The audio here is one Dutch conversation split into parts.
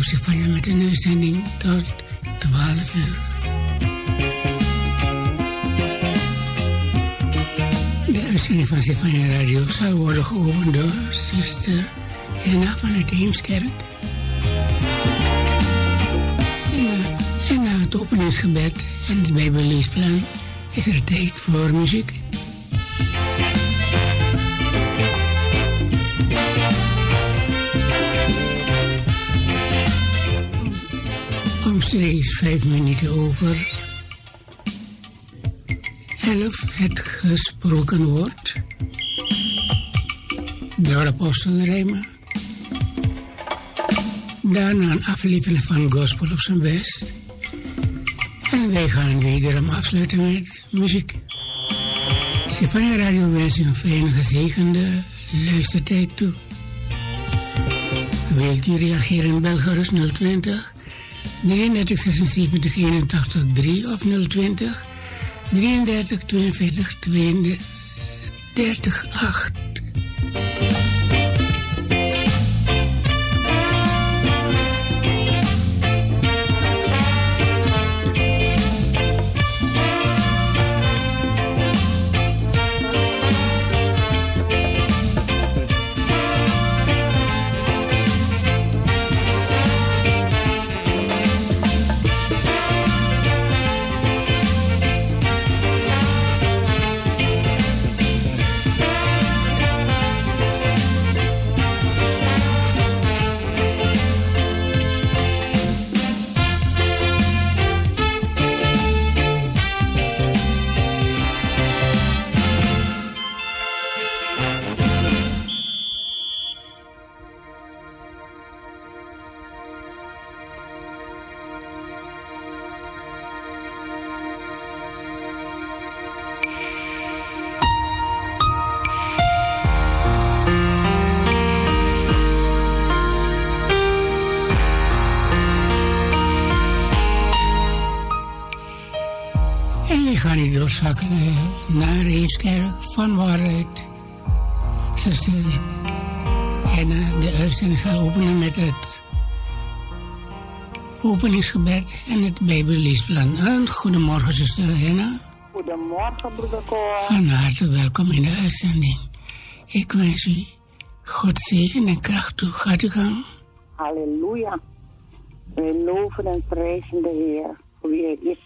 Radio Sifanya met een uitzending tot 12 uur. De uitzending van Sifanya Radio zal worden geopend door zuster Henna van het Heemskerk. En na het openingsgebed en het Bijbelleesplan is er tijd voor muziek. Omstreeks 5 minuten over 11 het gesproken woord door apostel Rijma. Daarna een aflevering van Gospel op zijn best. En wij gaan wederom afsluiten met muziek. Sifanya Radio wens u een fijne gezegende luistertijd toe. Wilt u reageren? Bel gerust 020 33 76 81 3 of 020 33 42 32 8. Doorschakelen naar Heemskerk, van waaruit zuster Henna de uitzending zal openen met het openingsgebed en het Bijbelleesplan. En goedemorgen zuster Henna. Goedemorgen broeder Cor. Van harte welkom in de uitzending. Ik wens u God zegen en kracht toe. Gaat u gang. Halleluja. We loven en prijzen de Heer voor wie Hij is.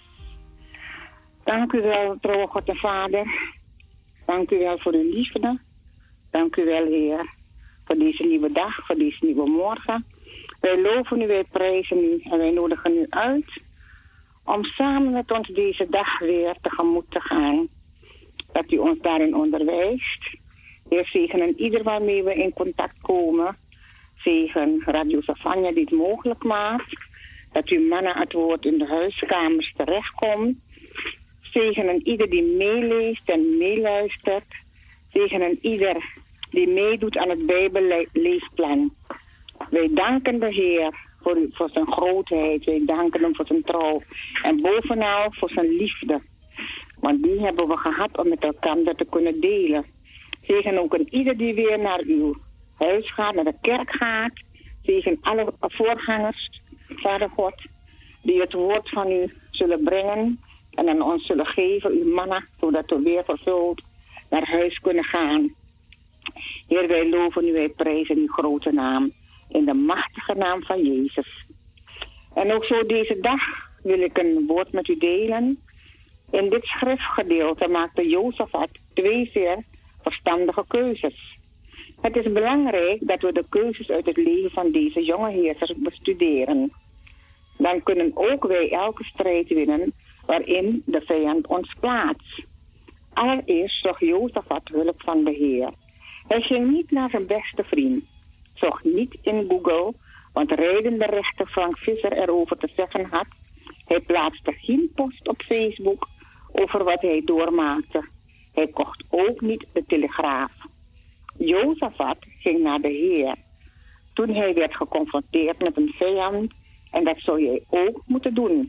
Dank u wel, trouwe God en Vader. Dank u wel voor uw liefde. Dank u wel, Heer, voor deze nieuwe dag, voor deze nieuwe morgen. Wij loven u, wij prijzen u en wij nodigen u uit om samen met ons deze dag weer tegemoet te gaan. Dat u ons daarin onderwijst. Heer, zegenen ieder waarmee we in contact komen. Zegen Radio Sifanya die het mogelijk maakt. Dat uw mannen het woord in de huiskamers terechtkomt. Zegenen ieder die meeleest en meeluistert. Zegenen ieder die meedoet aan het Bijbelleesplan. Wij danken de Heer voor zijn grootheid. Wij danken hem voor zijn trouw. En bovenal voor zijn liefde. Want die hebben we gehad om met elkaar te kunnen delen. Zegen ook een ieder die weer naar uw huis gaat, naar de kerk gaat. Zegen alle voorgangers, Vader God, die het woord van u zullen brengen. En aan ons zullen geven, uw mannen, zodat we weer vervuld naar huis kunnen gaan. Heer, wij loven u, wij prijzen uw grote naam. In de machtige naam van Jezus. En ook zo deze dag wil ik een woord met u delen. In dit schriftgedeelte maakte Jozefat 2 zeer verstandige keuzes. Het is belangrijk dat we de keuzes uit het leven van deze jonge heersers bestuderen. Dan kunnen ook wij elke strijd winnen waarin de vijand ons plaatst. Allereerst zocht Jozefat hulp van de Heer. Hij ging niet naar zijn beste vriend. Zocht niet in Google, want rijdende rechter Frank Visser erover te zeggen had. Hij plaatste geen post op Facebook over wat hij doormaakte. Hij kocht ook niet de Telegraaf. Jozefat ging naar de Heer. Toen hij werd geconfronteerd met een vijand, en dat zou jij ook moeten doen.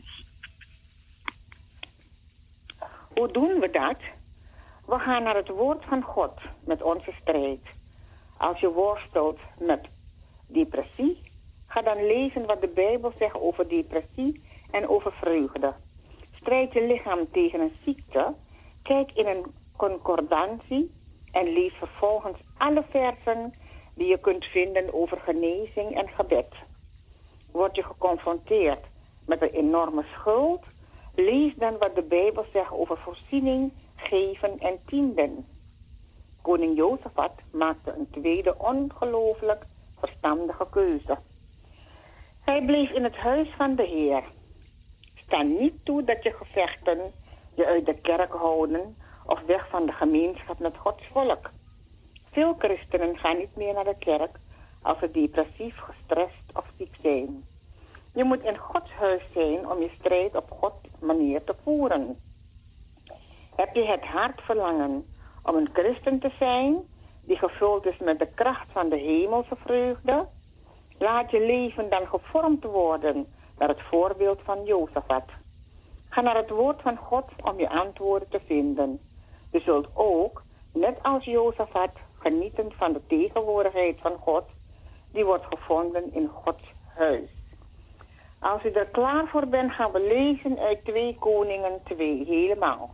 Hoe doen we dat? We gaan naar het woord van God met onze strijd. Als je worstelt met depressie, Ga dan lezen wat de Bijbel zegt over depressie en over vreugde. Strijd je lichaam tegen een ziekte? Kijk in een concordantie en lees vervolgens alle versen die je kunt vinden over genezing en gebed. Word je geconfronteerd met een enorme schuld? Lees dan wat de Bijbel zegt over voorziening, geven en tienden. Koning Jozefat maakte een tweede ongelooflijk verstandige keuze. Hij bleef in het huis van de Heer. Sta niet toe dat je gevechten je uit de kerk houden of weg van de gemeenschap met Gods volk. Veel christenen gaan niet meer naar de kerk als ze depressief, gestrest of ziek zijn. Je moet in Gods huis zijn om je strijd op Gods manier te voeren. Heb je het hart verlangen om een christen te zijn die gevuld is met de kracht van de hemelse vreugde? Laat je leven dan gevormd worden naar het voorbeeld van Jozefat. Ga naar het woord van God om je antwoorden te vinden. Je zult ook, net als Jozefat, genieten van de tegenwoordigheid van God, die wordt gevonden in Gods huis. Als u er klaar voor bent, gaan we lezen uit 2 Koningen 2, helemaal.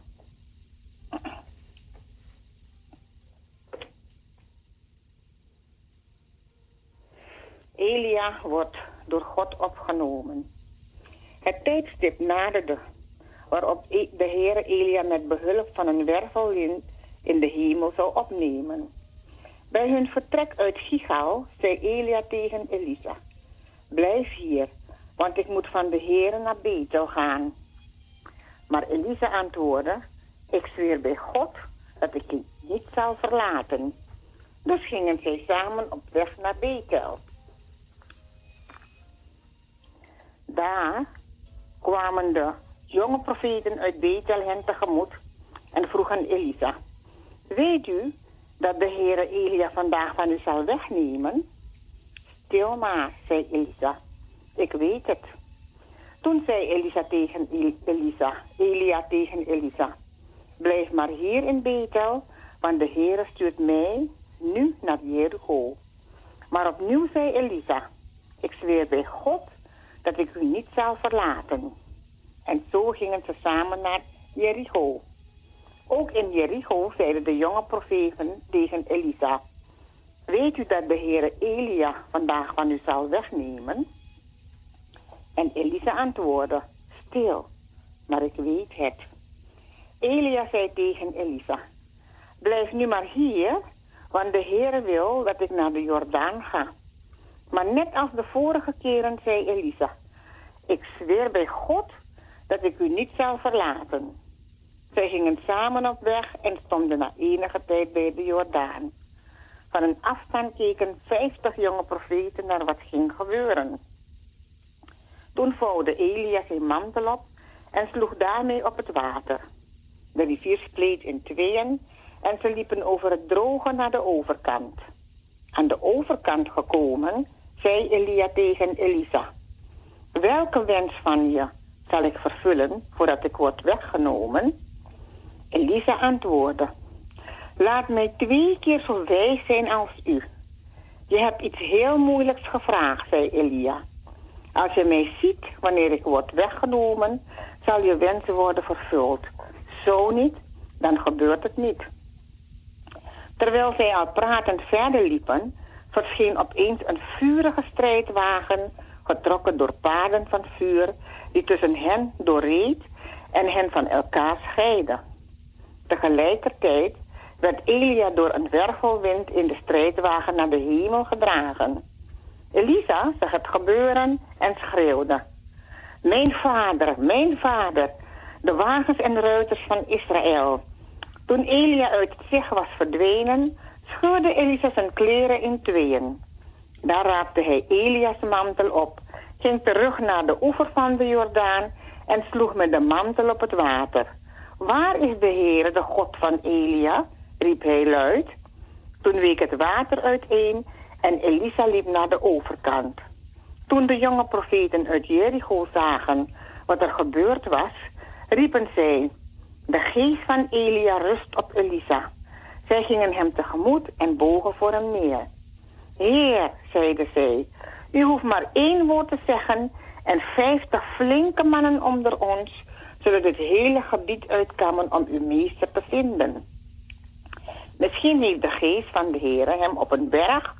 Elia wordt door God opgenomen. Het tijdstip naderde waarop de Heer Elia met behulp van een wervelwind in de hemel zou opnemen. Bij hun vertrek uit Gigal zei Elia tegen Elisa: blijf hier, want ik moet van de Heer naar Bethel gaan. Maar Elisa antwoordde: ik zweer bij God dat ik je niet zal verlaten. Dus gingen zij samen op weg naar Bethel. Daar kwamen de jonge profeten uit Bethel hen tegemoet en vroegen Elisa: weet u dat de Heere Elia vandaag van u zal wegnemen? Stil maar, zei Elisa, ik weet het. Toen zei Elia tegen Elisa: blijf maar hier in Bethel, want de Heere stuurt mij nu naar Jericho. Maar opnieuw zei Elisa: ik zweer bij God dat ik u niet zal verlaten. En zo gingen ze samen naar Jericho. Ook in Jericho zeiden de jonge profeten tegen Elisa: weet u dat de Heere Elia vandaag van u zal wegnemen? En Elisa antwoordde: stil, maar ik weet het. Elia zei tegen Elisa: blijf nu maar hier, want de Heere wil dat ik naar de Jordaan ga. Maar net als de vorige keren zei Elisa: ik zweer bij God dat ik u niet zal verlaten. Zij gingen samen op weg en stonden na enige tijd bij de Jordaan. Van een afstand keken 50 jonge profeten naar wat ging gebeuren. Toen vouwde Elia zijn mantel op en sloeg daarmee op het water. De rivier spleet in tweeën en ze liepen over het droge naar de overkant. Aan de overkant gekomen, zei Elia tegen Elisa: welke wens van je zal ik vervullen voordat ik word weggenomen? Elisa antwoordde: laat mij 2 keer zo wijs zijn als u. Je hebt iets heel moeilijks gevraagd, zei Elia. Als je mij ziet wanneer ik word weggenomen, zal je wensen worden vervuld. Zo niet, dan gebeurt het niet. Terwijl zij al pratend verder liepen, verscheen opeens een vurige strijdwagen, getrokken door paarden van vuur, die tussen hen doorreed en hen van elkaar scheidde. Tegelijkertijd werd Elia door een wervelwind in de strijdwagen naar de hemel gedragen. Elisa zag het gebeuren en schreeuwde: mijn vader, de wagens en ruiters van Israël. Toen Elia uit het zicht was verdwenen, scheurde Elisa zijn kleren in tweeën. Daar raapte hij Elia's mantel op, ging terug naar de oever van de Jordaan en sloeg met de mantel op het water. Waar is de Heere, de God van Elia? Riep hij luid. Toen week het water uiteen en Elisa liep naar de overkant. Toen de jonge profeten uit Jericho zagen wat er gebeurd was, riepen zij: de geest van Elia rust op Elisa. Zij gingen hem tegemoet en bogen voor hem neer. Heer, zeiden zij, U hoeft maar 1 woord te zeggen en 50 flinke mannen onder ons zullen het hele gebied uitkammen om uw meester te vinden. Misschien heeft de geest van de Heere hem op een berg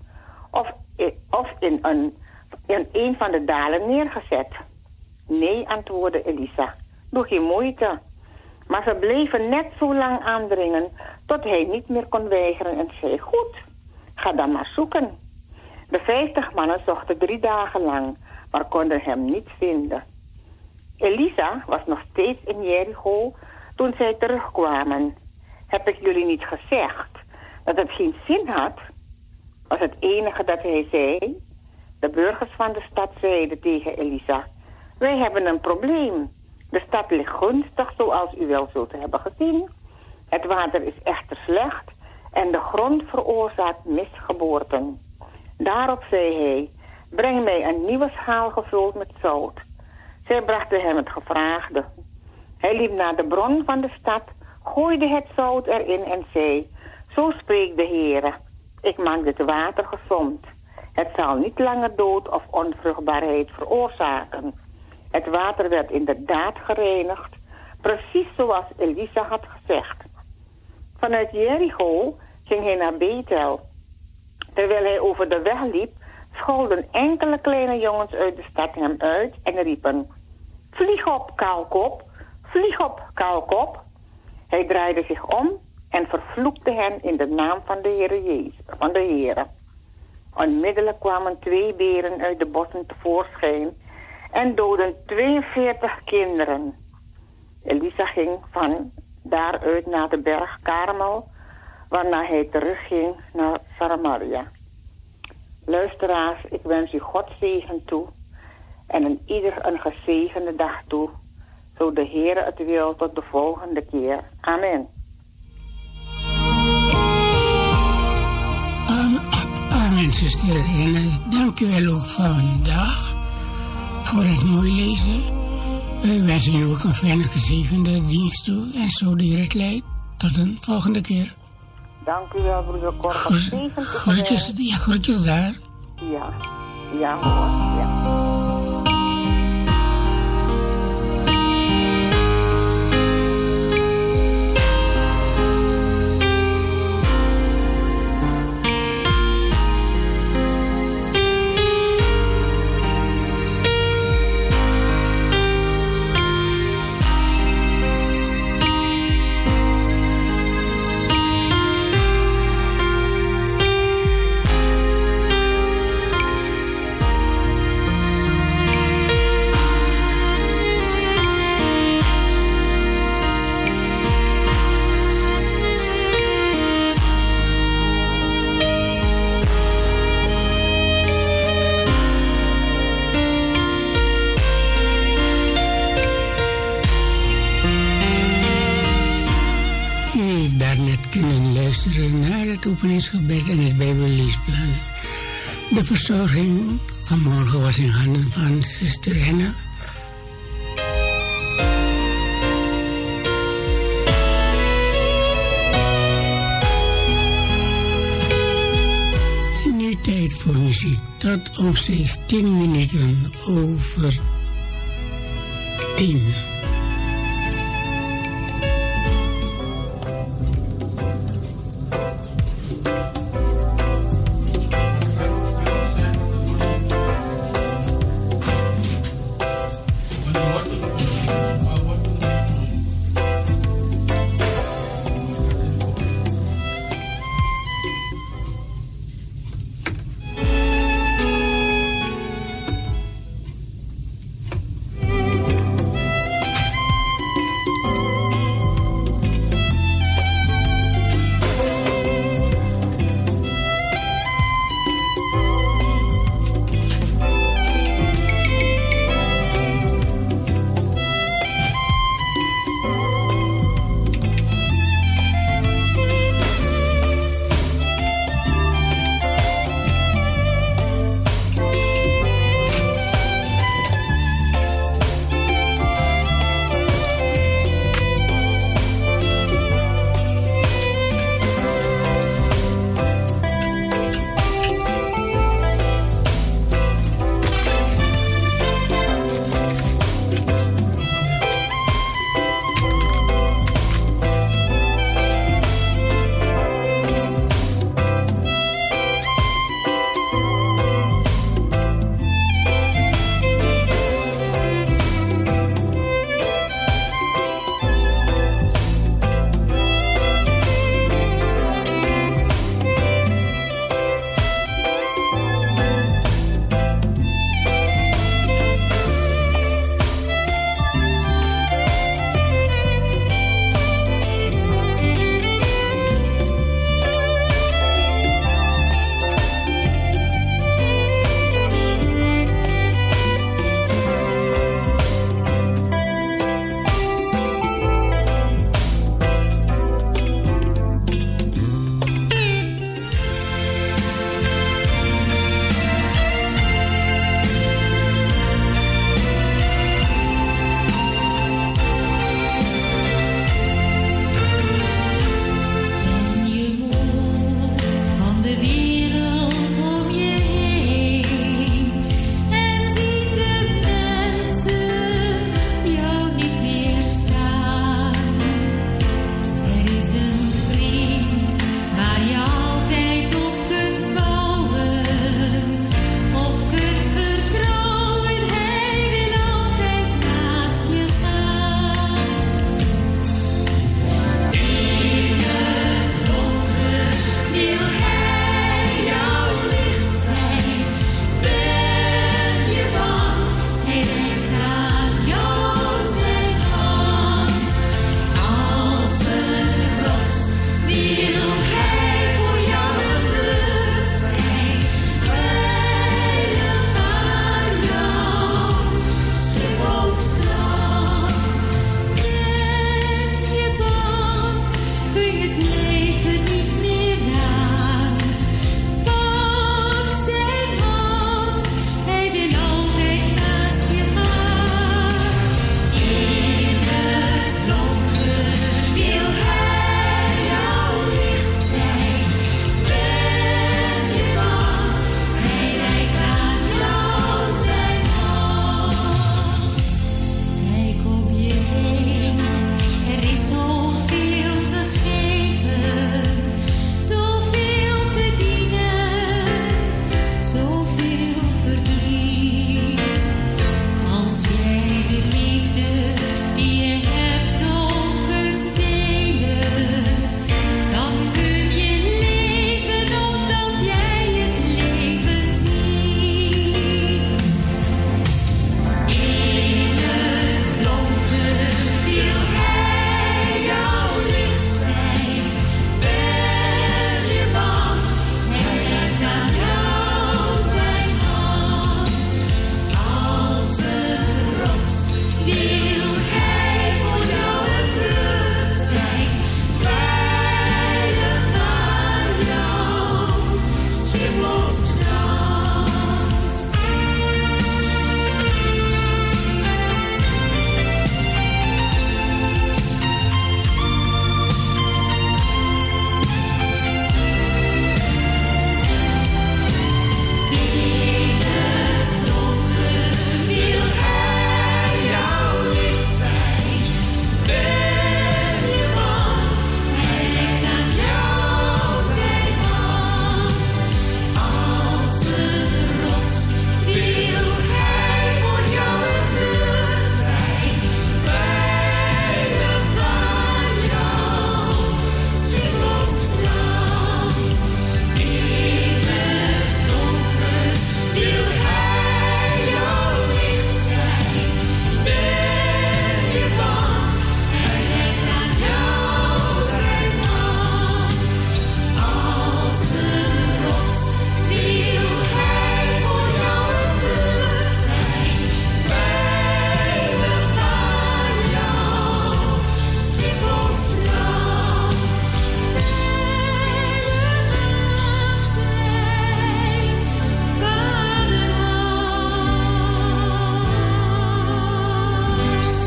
of in een van de dalen neergezet. Nee, antwoordde Elisa, doe geen moeite. Maar ze bleven net zo lang aandringen tot hij niet meer kon weigeren en zei, goed, ga dan maar zoeken. De 50 mannen zochten 3 dagen lang, maar konden hem niet vinden. Elisa was nog steeds in Jericho toen zij terugkwamen. Heb ik jullie niet gezegd dat het geen zin had? Was het enige dat hij zei. De burgers van de stad zeiden tegen Elisa, wij hebben een probleem. De stad ligt gunstig, zoals u wel zult hebben gezien. Het water is echter slecht en de grond veroorzaakt misgeboorten. Daarop zei hij, breng mij een nieuwe schaal gevuld met zout. Zij brachten hem het gevraagde. Hij liep naar de bron van de stad, gooide het zout erin en zei, zo spreekt de Heere, ik maak dit water gezond. Het zal niet langer dood of onvruchtbaarheid veroorzaken. Het water werd inderdaad gereinigd, precies zoals Elisa had gezegd. Vanuit Jericho ging hij naar Bethel. Terwijl hij over de weg liep, scholden enkele kleine jongens uit de stad hem uit en riepen, vlieg op, kaalkop, vlieg op, kaalkop. Hij draaide zich om en vervloekte hen in de naam van de Heere Jezus, van de Heere. Onmiddellijk kwamen 2 beren uit de bossen tevoorschijn en doodden 42 kinderen. Elisa ging van daaruit naar de berg Karmel, waarna hij terugging naar Samaria. Luisteraars, ik wens u Gods zegen toe en een ieder een gezegende dag toe. Zo de Heere het wil, tot de volgende keer. Amen. Amen, zuster. En dank u wel ook vandaag voor het mooi lezen. We wensen u ook een fijne gezegende dienst toe. En zo de Heer het leidt. Tot een volgende keer. Dank u wel, broeder Cor. Groetjes daar. Ja hoor, ja. Naar het openingsgebed en het Bijbelleesplan. De verzorging vanmorgen was in handen van zuster Henna. Nu tijd voor muziek. Tot om 10 minuten over 10.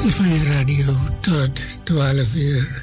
Stefania Radio tot 12 uur.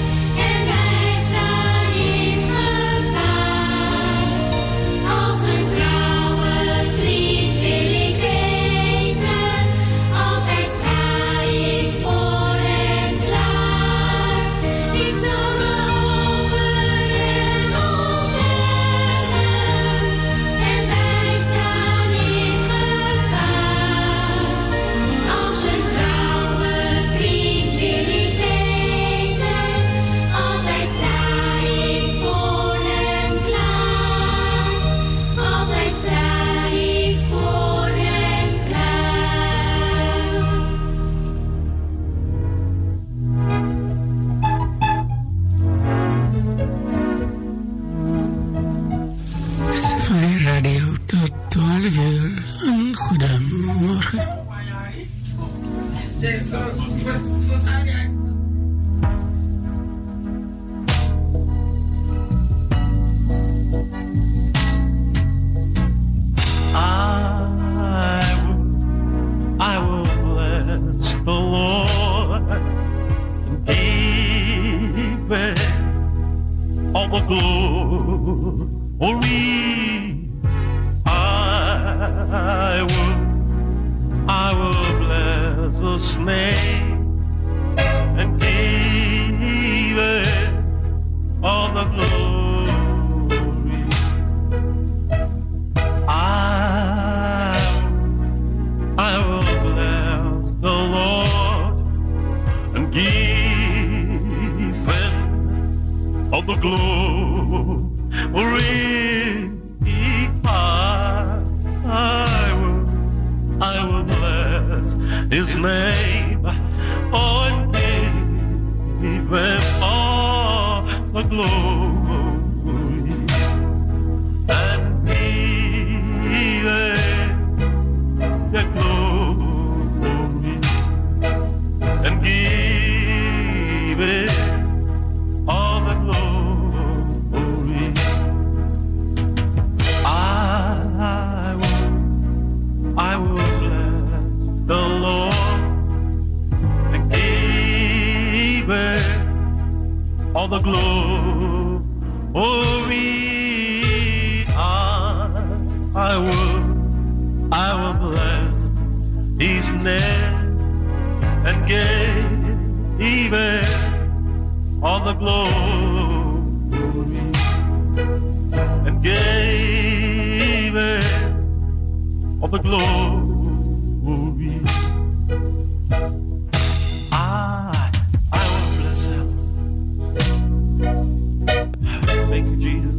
Als een Radio tot 12 uur. Een goedemorgen. I will bless the Lord and give it all the glory. I will bless His name and give it all the glory. I will bless the Lord and give Him all the glory. I will bless His name, oh, and give Him all the glory, and give Him the glory, and give Him all the glory. I will bless the Lord and give Him all the glory. I will bless His name and give Him all the glory, and give Him all the glory. I will bless Him. Thank you, Jesus.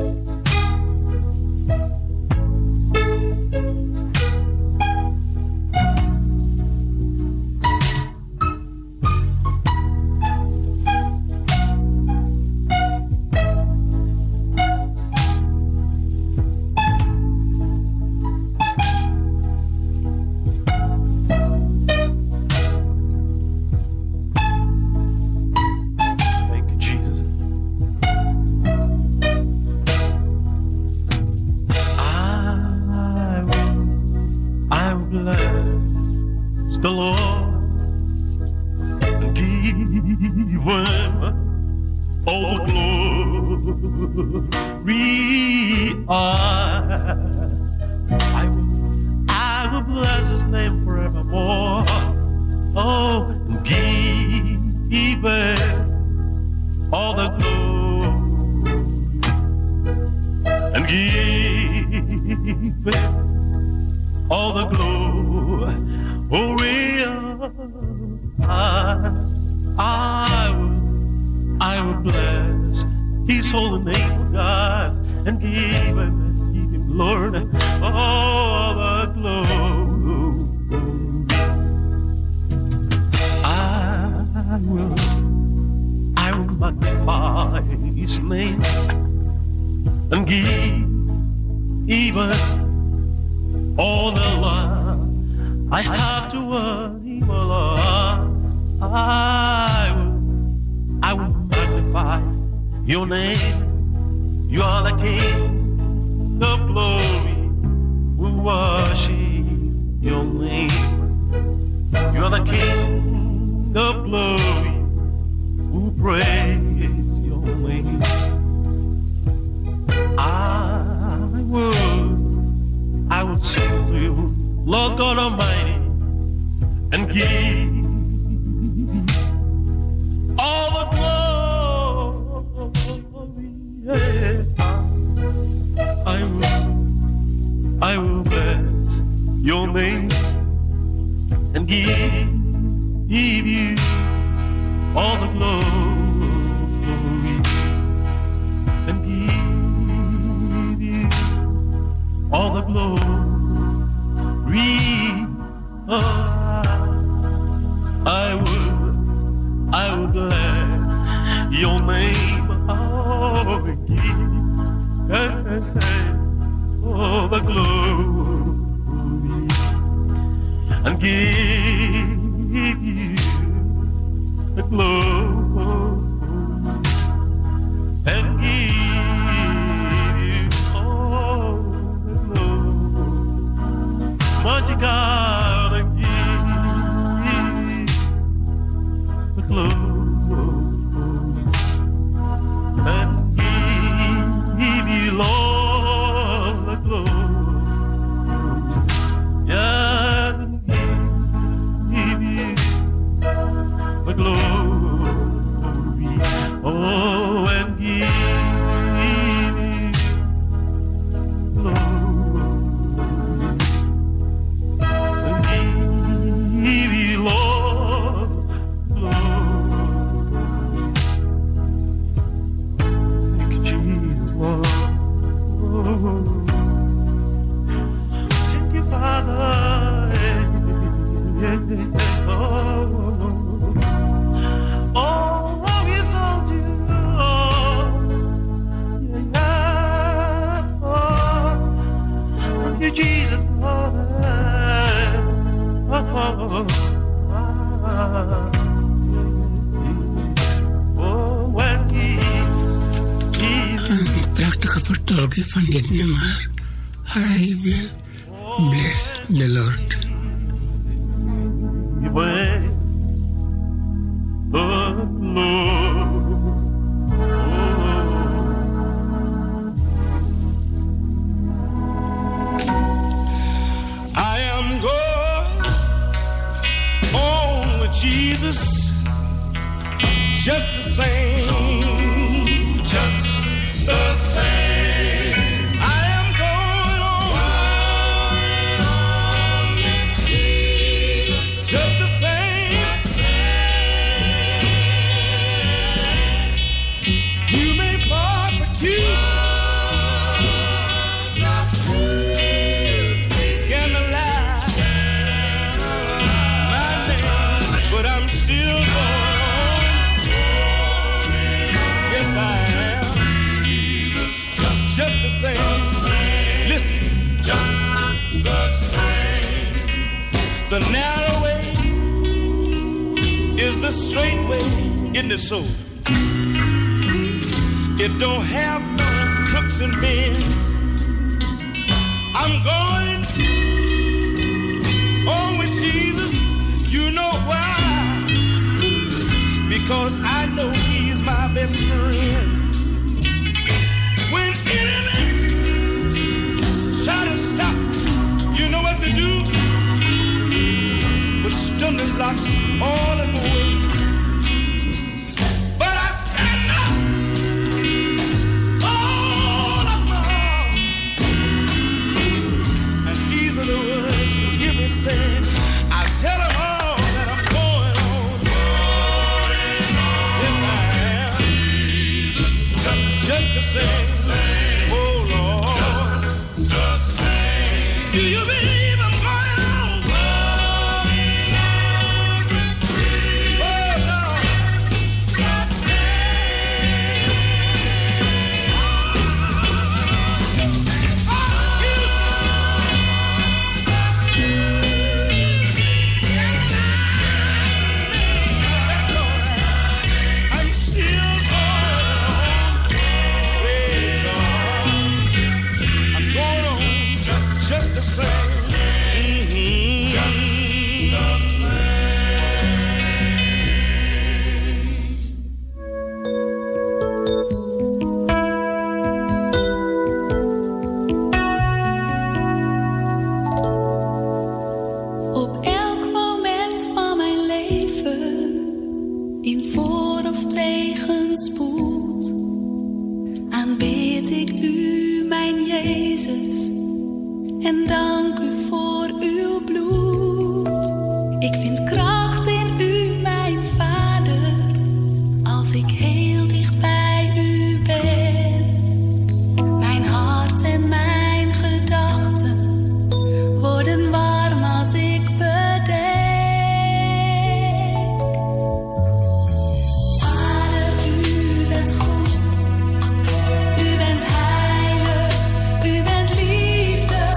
The Lord and give Him all the glory. I will bless His name forevermore. Oh, and give Him all the glory, and give Him all the glory. Oh, I will bless His holy name, oh God, and give Him, Lord, all the glory. I will magnify His name and give even all the love I have to Him, Lord. I will magnify Your name. You are the King of glory. We worship Your name. You are the King of glory. We praise Your name. I will sing to You, Lord God Almighty, and give all the glory. Yeah. I will bless Your name and give You all the glory, and give You all the glory. I will bless Your name. Oh, give, oh, the glory and give you the glory and give you all the glory. Mighty God, and give the glory. Lord, the glory, yeah, give you the glory, oh, and give you glory, and give you, Lord, glory. Thank you, Jesus, Lord. Thank you, Father. Oh, we exalt you. Thank you, Jesus. Een prachtige vertolking van dit nummer. I will bless the Lord. I am going on with Jesus, just the same, just the same. I am going on with Jesus, just the same. You may persecute, scandalize my name, but I'm still going on. Yes, I am. Just the same. Listen. Just the same. The narrow way is the straight way, isn't it so? It don't have no crooks and bends. I'm going on with Jesus. You know why? Because I know He's my best friend. When enemies try to stop, you know what to do? Put stumbling blocks all in the way. But I stand up, all up my arms, and these are the words you hear me say. I tell them all that I'm going on. Yes, I am. Just the same. Oh, Lord. Just the same. Do you believe I'm going on? Oh, Lord. Just the same. I'm still going on. Praise God. I'm going on just the same. Mm-hmm. Just the Op elk moment van mijn leven, in voor- of tegenspoed, aanbid ik u, mijn Jezus, en dank u voor uw bloed. Ik vind kracht in u, mijn Vader, als ik heel dicht bij u ben. Mijn hart en mijn gedachten worden warm als ik bedenk. Vader, u bent goed, u bent heilig, u bent liefde.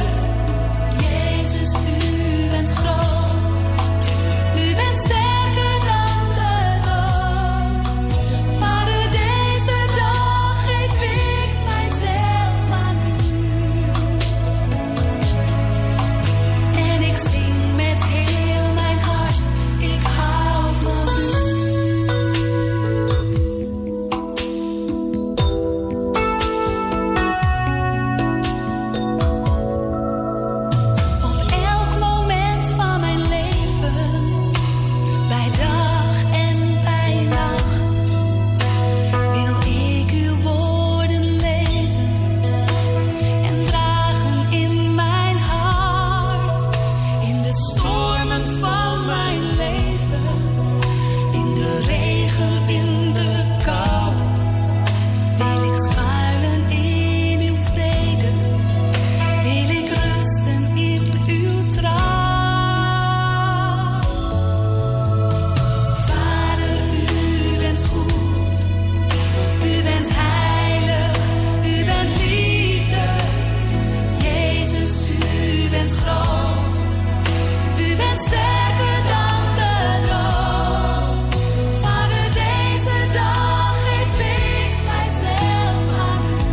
bent groot. U bent sterker dan de dood. Vader, deze dag geef ik mijzelf aan u.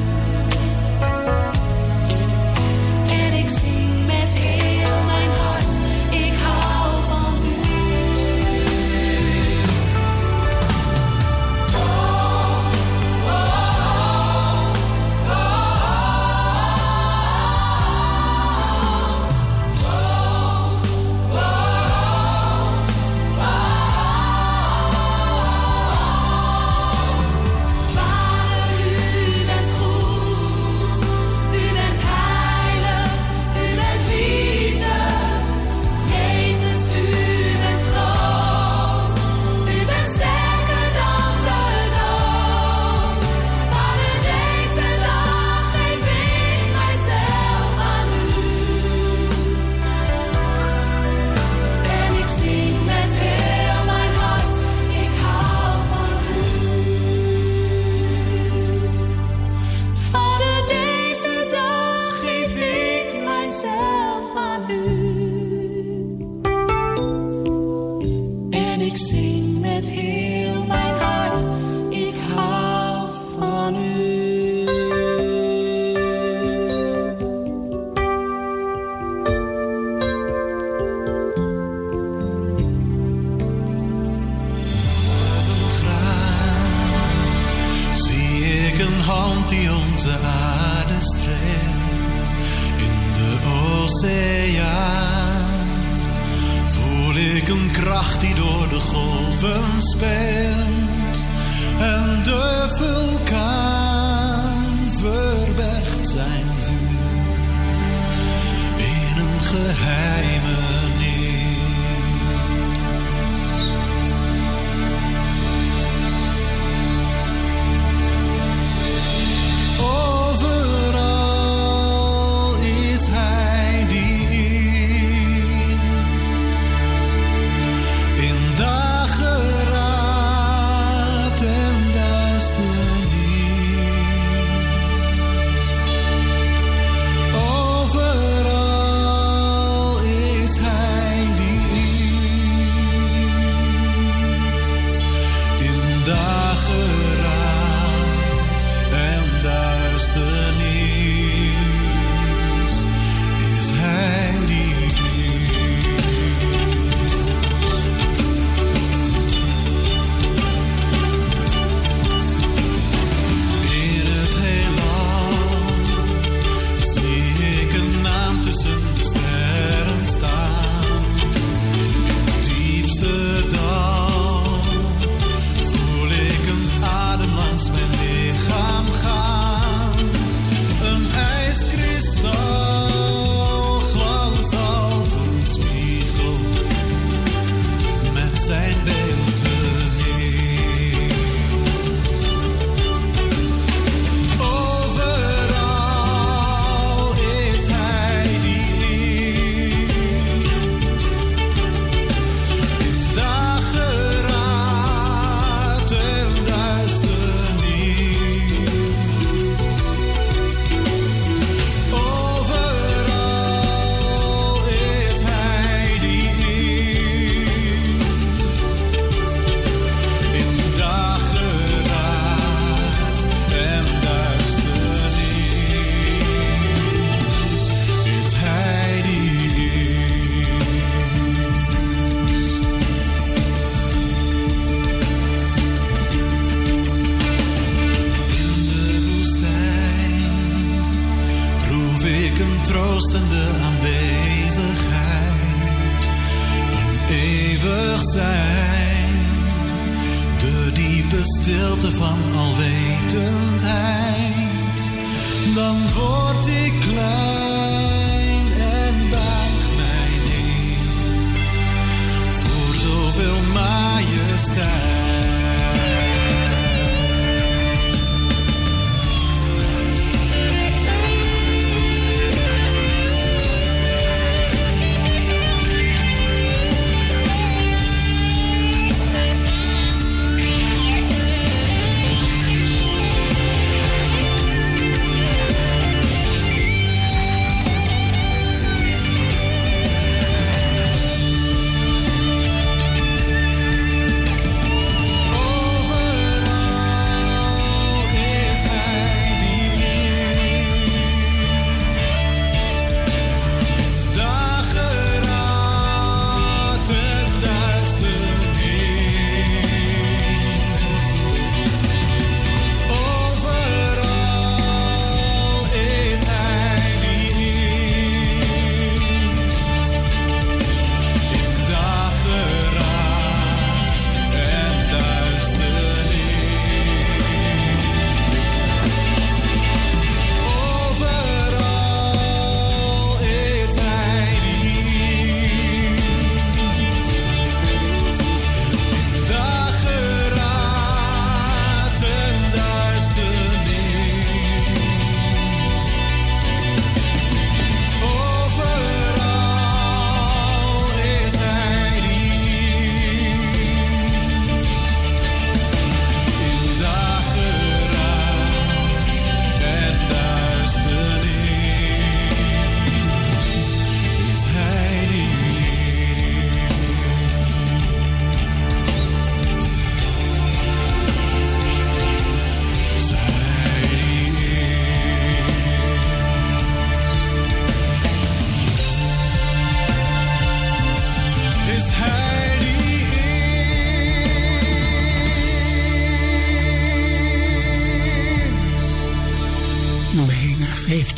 En ik zing met heel mijn hart, ik hou van u.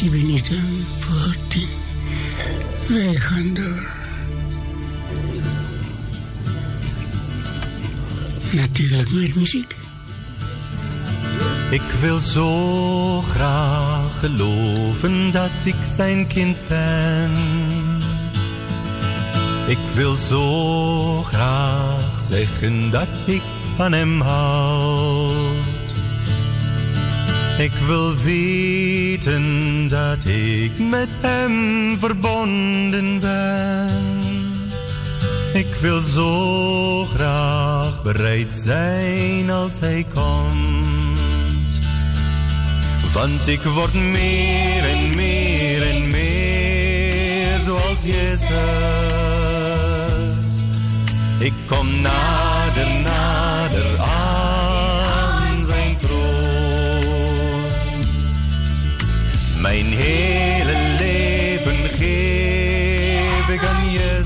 13 minuten voor 10. Wij gaan door. Natuurlijk met muziek. Ik wil zo graag geloven dat ik zijn kind ben. Ik wil zo graag zeggen dat ik van hem houd. Ik wil weten dat ik met hem verbonden ben. Ik wil zo graag bereid zijn als hij komt. Want ik word meer en meer en meer zoals Jezus. Ik kom nader, nader aan zijn troon. Mijn hele leven geef ik aan Jezus.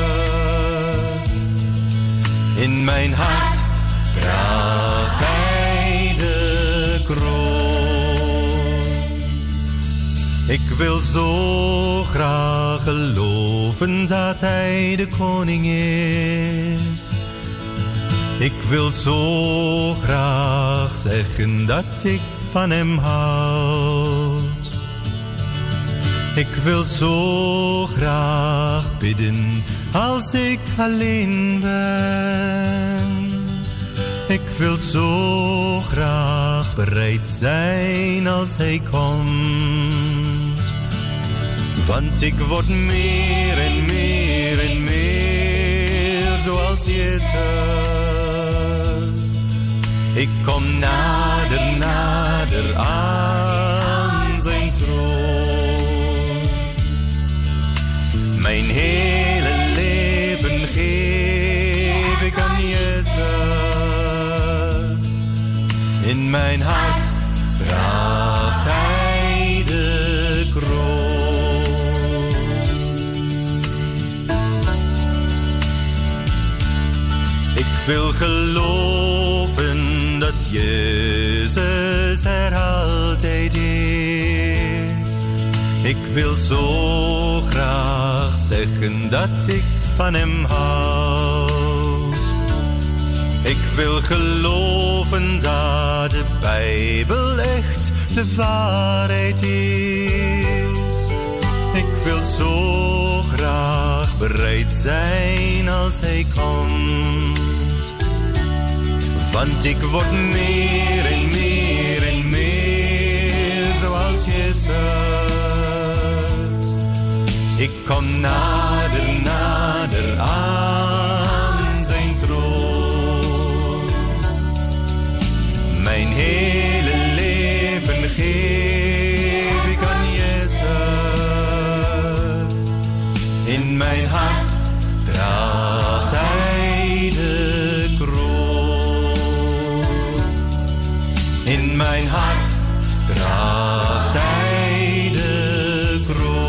In mijn hart draagt hij de kroon. Ik wil zo graag geloven dat hij de koning is. Ik wil zo graag zeggen dat ik van hem houd. Ik wil zo graag bidden als ik alleen ben. Ik wil zo graag bereid zijn als hij komt. Want ik word meer en meer en meer zoals Jezus. Ik kom nader, nader aan zijn troon. Mijn hele leven geef ik aan Jezus. In mijn hart draagt hij de kroon. Ik wil geloven dat Jezus er altijd is. Ik wil zo graag zeggen dat ik van hem houd. Ik wil geloven dat de Bijbel echt de waarheid is. Ik wil zo graag bereid zijn als hij komt. Want ik word meer en meer en meer zoals Jezus. Ik kom nader, nader aan zijn troon. Mijn hele leven geef ik aan Jezus. In mijn hart draagt hij de kroon. In mijn hart draagt hij de kroon.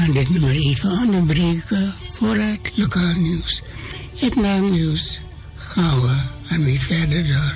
gaan dit nummer even onderbreken voor het lokaal nieuws. Het naamnieuws gaan we ermee verder door.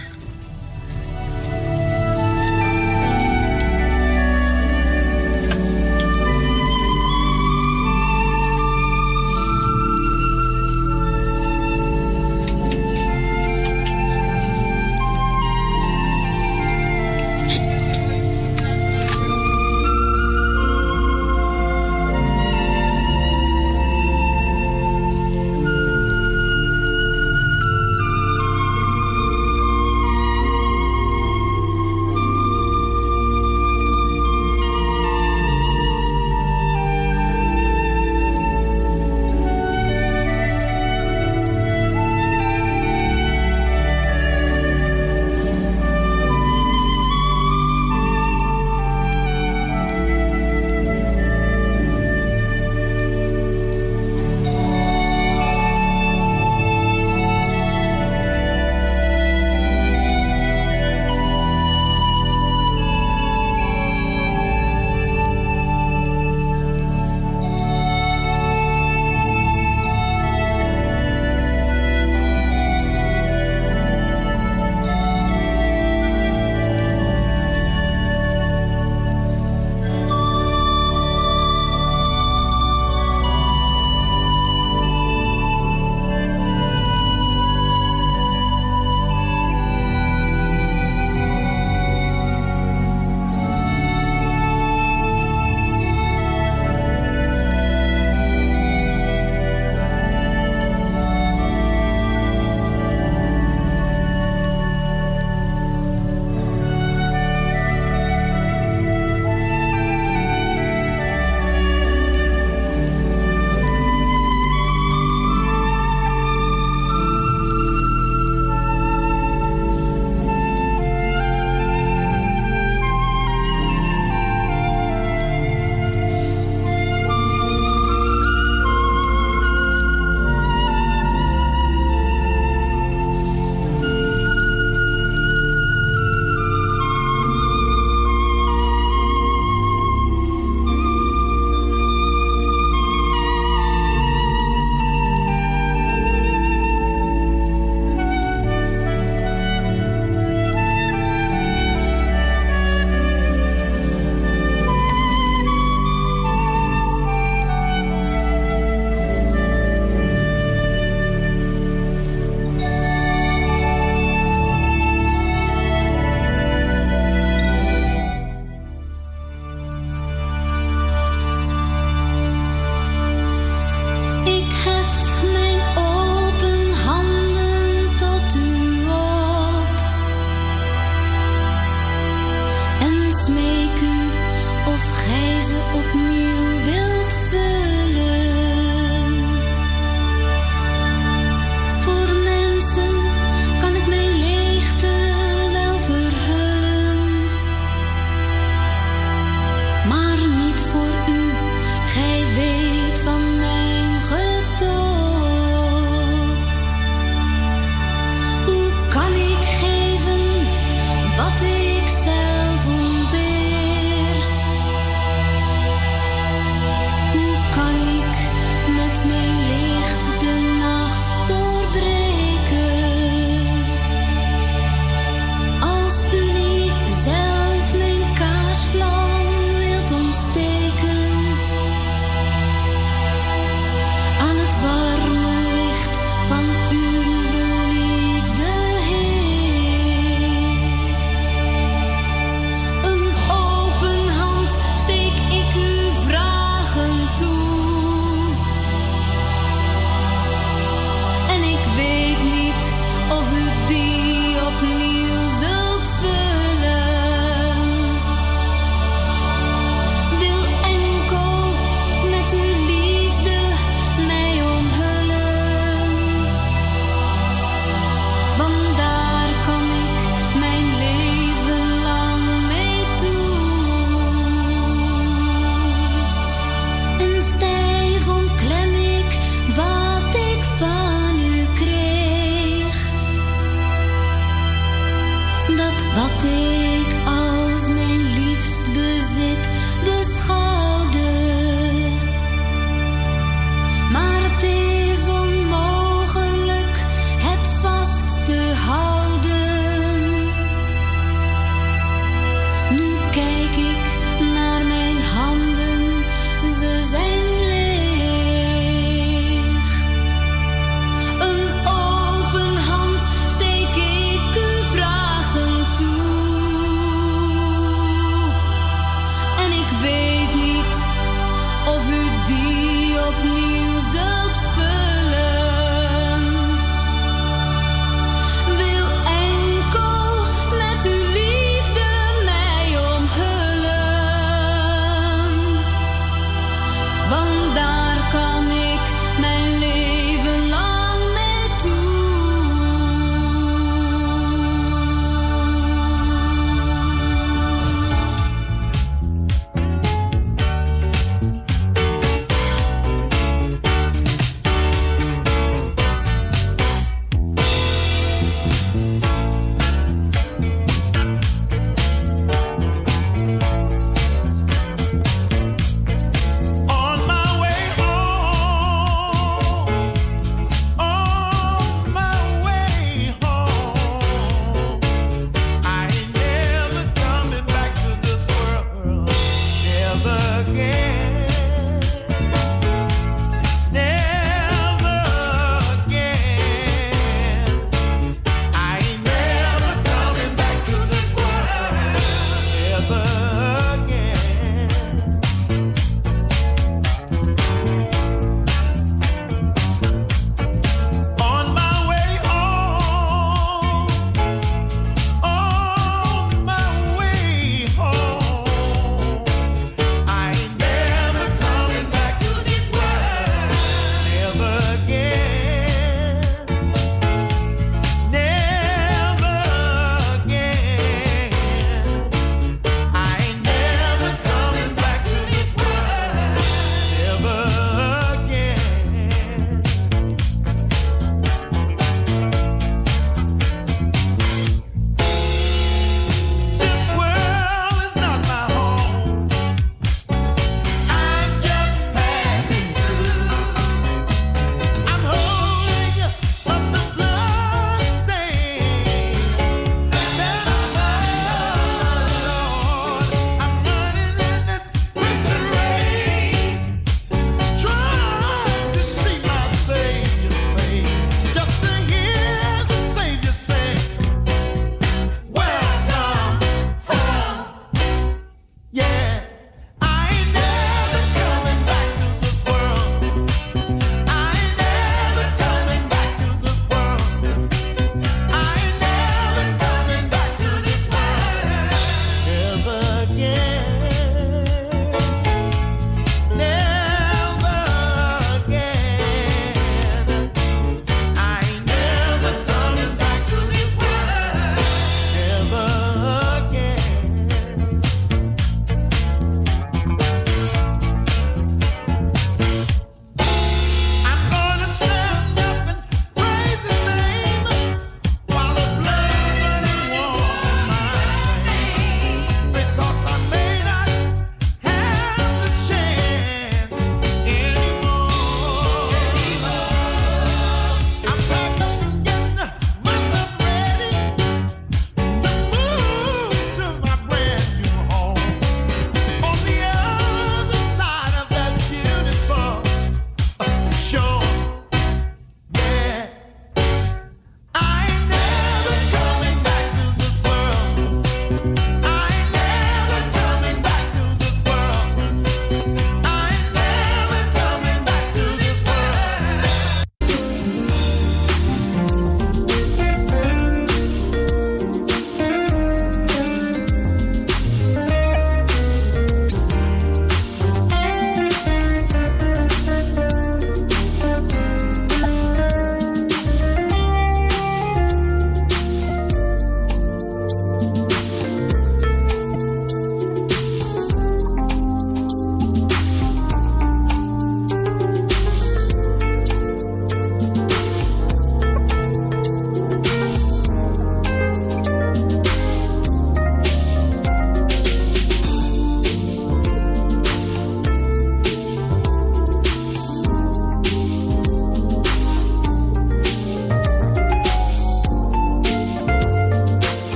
ik als mijn liefst bezit beschouwde. En stijf omklem ik wat ik zelf ontbeer. Hoe kan ik geven wat ik zelf ontbeer? Hoe kan ik met mijn leegte nacht doorbrengen? Als u niet zelf mijn kaarsvlam wilt ontsteken? Aan het warme licht van uw liefde mij omhullen. Want daar kan ik mijn leven lang mee toe. En stijf omklem ik wat ik als mijn liefst bezit beschouwde.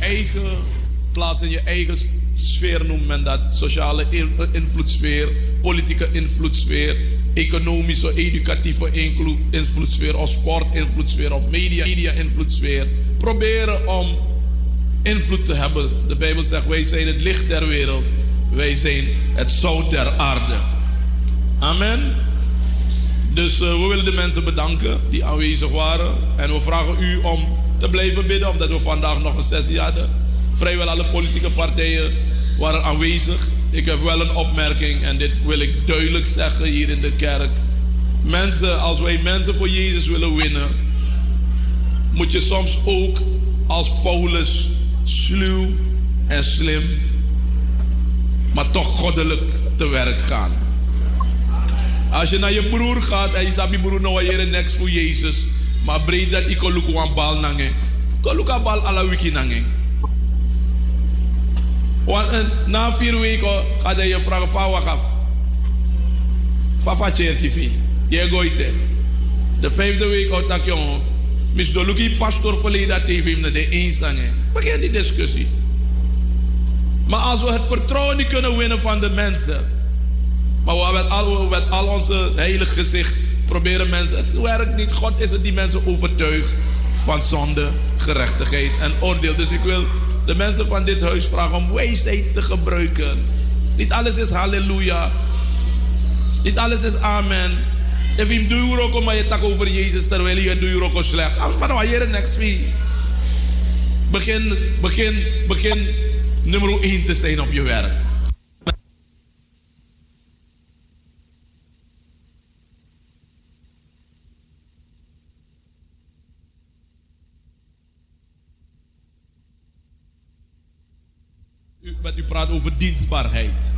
eigen plaats, in je eigen sfeer noemt men dat. Sociale invloedssfeer, politieke invloedssfeer, economische, educatieve invloedssfeer, of sport invloedssfeer, of media invloedssfeer. Proberen om invloed te hebben. De Bijbel zegt, wij zijn het licht der wereld. Wij zijn het zout der aarde. Amen. Dus we willen de mensen bedanken die aanwezig waren. En we vragen u om te blijven bidden, omdat we vandaag nog een sessie hadden. Vrijwel alle politieke partijen waren aanwezig. Ik heb wel een opmerking en dit wil ik duidelijk zeggen hier in de kerk. Mensen, als wij mensen voor Jezus willen winnen, moet je soms ook als Paulus sluw en slim, maar toch goddelijk te werk gaan. Als je naar je broer gaat en je zegt je broer nou hier niks voor Jezus, maar breed dat ik luku aan bal nange. Luku aan bal alla wiki nange. Want na 4 weken gaat hij je vragen van wat af. Fafa chertifi. Je gooit. De 5e week uit dat jongen. Mis de luki pastor verleden dat heeft hem naar de eenstange. Begin die discussie. Maar als we het vertrouwen niet kunnen winnen van de mensen, maar we met al onze heilig gezicht proberen mensen, het werkt niet. God is het die mensen overtuigt van zonde, gerechtigheid en oordeel. Dus ik wil de mensen van dit huis vragen om wijsheid te gebruiken. Niet alles is halleluja. Niet alles is amen. If je doet ook maar je tak over Jezus terwijl je doet ook slecht. Als maar nou hier next week. Begin nummer 1 te zijn op je werk. U praat over dienstbaarheid.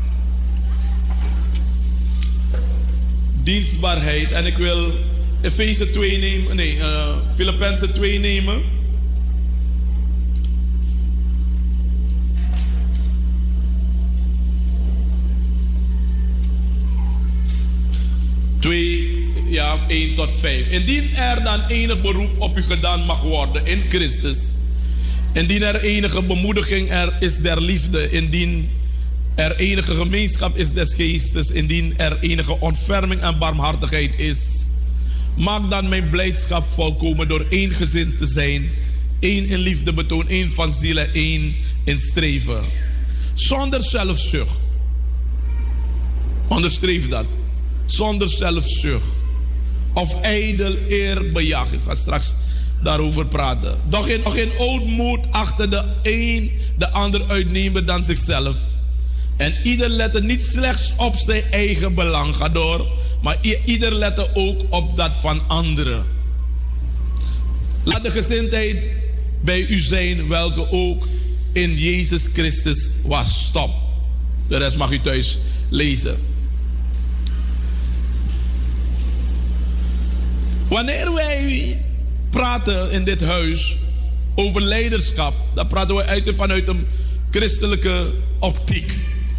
Dienstbaarheid. En ik wil Efeze 2 nemen. Filippenzen 2 nemen. Ja, 1 tot 5. Indien er dan enig beroep op u gedaan mag worden in Christus, indien er enige bemoediging er is der liefde, indien er enige gemeenschap is des geestes, indien er enige ontferming en barmhartigheid is, maak dan mijn blijdschap volkomen door ééngezind te zijn, één in liefde betoon, één van ziel en één in streven. Zonder zelfzucht. Onderstreef dat. Zonder zelfzucht. Of ijdel eerbejag. Ik ga straks daarover praten. Doch in ootmoed achter de een de ander uitnemen dan zichzelf. En ieder lette niet slechts op zijn eigen belang, ga door, maar ieder lette ook op dat van anderen. Laat de gezindheid bij u zijn, welke ook in Jezus Christus was. Stop. De rest mag u thuis lezen. Wanneer wij praten in dit huis over leiderschap, dan praten we vanuit een christelijke optiek.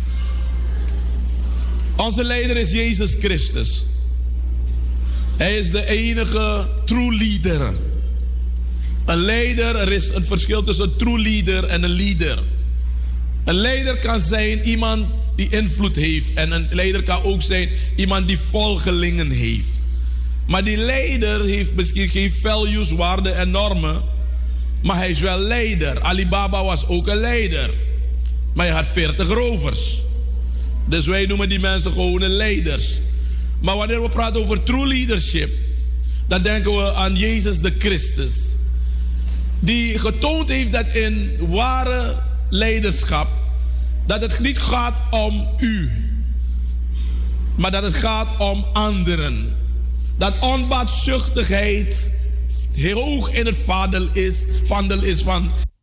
Onze leider is Jezus Christus. Hij is de enige true leader. Een leider, er is een verschil tussen een true leader en een leader. Een leider kan zijn iemand die invloed heeft. En een leider kan ook zijn iemand die volgelingen heeft. Maar die leider heeft misschien geen values, waarden en normen. Maar hij is wel leider. Alibaba was ook een leider. Maar hij had 40 rovers. Dus wij noemen die mensen gewoon leiders. Maar wanneer we praten over true leadership, dan denken we aan Jezus de Christus. Die getoond heeft dat in ware leiderschap, dat het niet gaat om u, maar dat het gaat om anderen. Dat onbaatzuchtigheid hoog in het vaandel is van